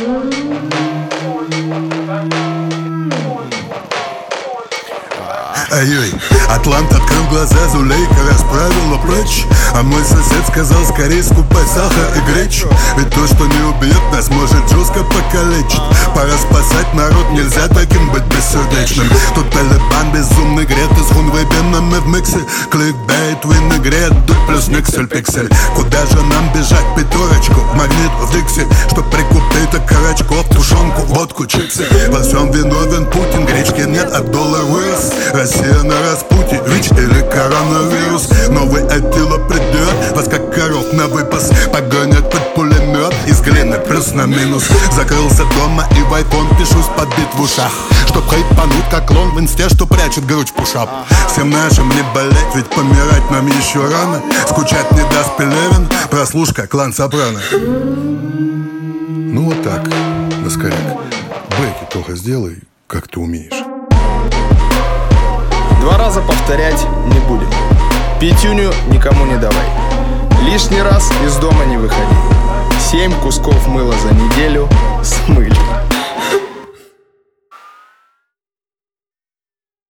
Ай-ой, Атлант открыл глаза, Зулейка расправила плечи, а мой сосед сказал: скорее скупай сахар и гречу. Ведь то, что не убьет нас, может жестко покалечить. Пора спасать народ, нельзя таким быть бессердечным. Тут Талибан безумный грет из хунвейбенами в миксе. Кликбейт, винегрет, тут плюс никсель, пиксель. Куда же нам бежать? Пятерочку, магнит в Дикси, чтоб прикупить окорочков, тушенку, водку, чипсы. Во всем виновен Путин, гречки нет, а доллар вырос. Россия на распутье, ВИЧ или коронавирус. Новый Аттила придет, вас как коров на выпас погонят под пулемет из глины плюс на минус. Закрылся дома и в айфон пишусь подбит в ушах, чтоб хайпануть как клон в инсте, что прячет грудь в пушап. Всем нашим не болеть, ведь помирать нам еще рано. Скучать не даст Пелевин, прослушка клан Сопрано. Ну вот так, на скоряк. Бэки только сделай, как ты умеешь. 2 раза повторять не будем. Пятюню никому не давай. Лишний раз из дома не выходи. 7 кусков мыла за неделю